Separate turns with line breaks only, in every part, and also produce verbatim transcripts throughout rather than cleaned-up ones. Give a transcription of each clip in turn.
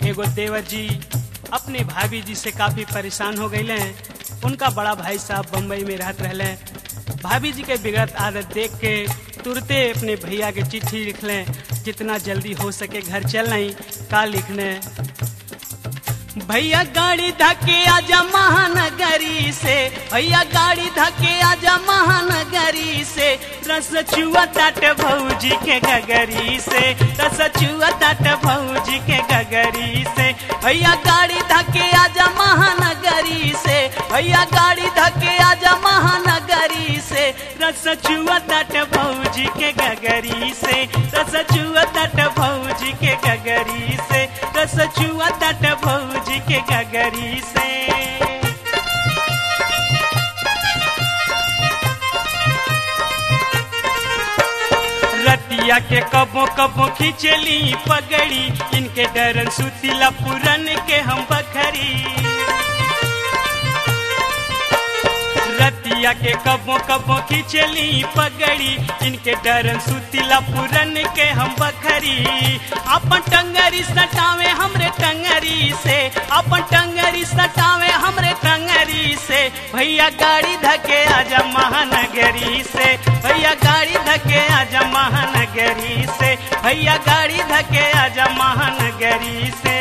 एगो देवर जी अपने भाभी जी से काफी परेशान हो गए हैं। उनका बड़ा भाई साहब बम्बई में रहते रहले। भाभी जी के बिगड़त आदत देख के तुरते अपने भैया के चिट्ठी लिख लें, जितना जल्दी हो सके घर चल नहीं का लिखने। भैया गाड़ी धके आजा महानगरी से, भैया गाड़ी धके आजा महानगरी से, रस चुआ ताट भौजी के गगरी से, रस चुआ ताट भौजी के गगरी से। भैया गाड़ी धके आजा महानगरी से, भैया गाड़ी धके आजा महानगरी से, रस चुआ ताट भौजी के गगरी से, रस चुआ ताट भौजी के गगरी से, रस चुआ ताट भौजी के गगरी से। रतिया के कबो कबो खिंचली पगड़ी, इनके डरन सुतीला पुरन के हम बखरी। रतिया के कबो कबो खिंचली पगड़ी, इनके डरन सुतीला पुरन के हम बखरी। अपन टंगरी सटावे हमरे टंगरी से, अपन टंगरी सटावे हमरे टंगरी से। भैया गाड़ी धके आजा महानगरी से, भैया गाड़ी धके आजा महानगरी से, भैया गाड़ी धके आजा महानगरी से।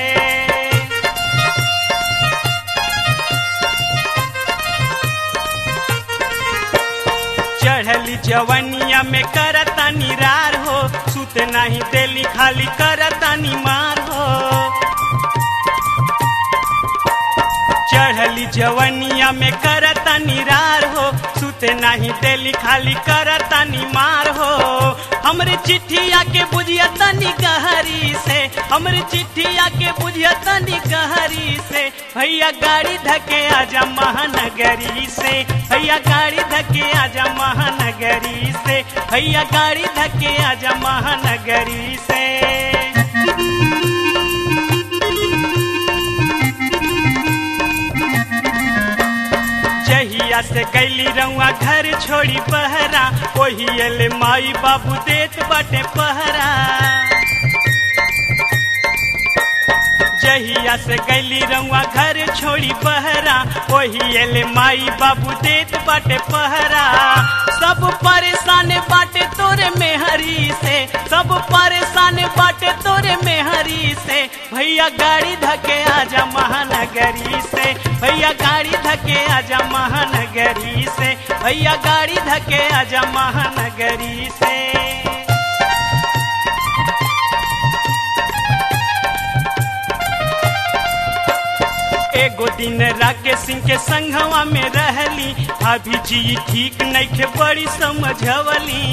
चढ़ली जवनिया में करता निरार हो, सुते नहीं देली खाली करता निमार हो। चढ़ली जवनिया में करता निरार हो, सुते नहीं देली खाली करता निमार हो। हमरे चिट्ठिया के बुझिया तनी गहरी से, हमरे चिट्ठिया के बुझिया तनी गहरी से। भैया गाड़ी धके आजा महानगरी से, भैया गाड़ी धके आजा महानगरी से, भैया गाड़ी धके आजा महानगरी से। जहिया से गैली रउआ घर छोड़ी बहरा, वही एले माई बाबू देत बाटे पहरा। जहिया से गैली रउआ घर छोड़ी बहरा, वही एले माई बाबू देत बाटे पहरा। सब परेशान बाटे तोरे मेहरी से, सब परेशान बाटे तोरे मेहरी से। भैया गाड़ी धके आजा महानगरी से, भैया गाड़ी धके आजा महानगरी से, भैया गाड़ी धके आजा महानगरी से। एगो दिन राकेश सिंह के संघवा में रहली, भाभी जी ठीक नइखे बड़ी समझवली।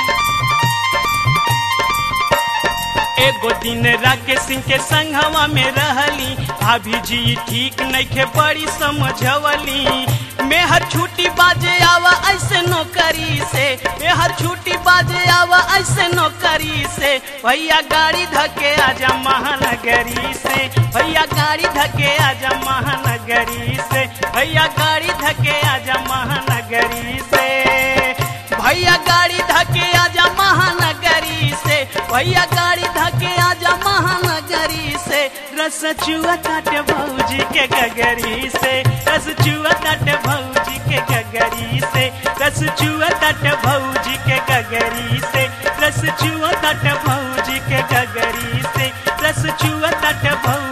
एगो दिन राकेश सिंह के संघवा में रहली, भाभी जी ठीक नइखे बड़ी समझवली। मेहर छुट्टी बाजे आवा ऐसे नौकरी से, मेहर छुट्टी बाजे आवा ऐसे नौकरी से। भैया गाड़ी धके आजा महानगरी से, भैया गाड़ी धके आजा महानगरी से, भैया गाड़ी धके आजा महानगरी से। भैया गाड़ी धके आजा महानगरी से, भैया गाड़ी धके आजा महानगरी से। रस चुआ ताट भौजी के गगरी से, रस चुआ ताट भौजी के गगरी से, रस चुआ ताट भौजी के गगरी से, रस चुआ ताट भौजी के गगरी से, रस चुआ ताट भौजी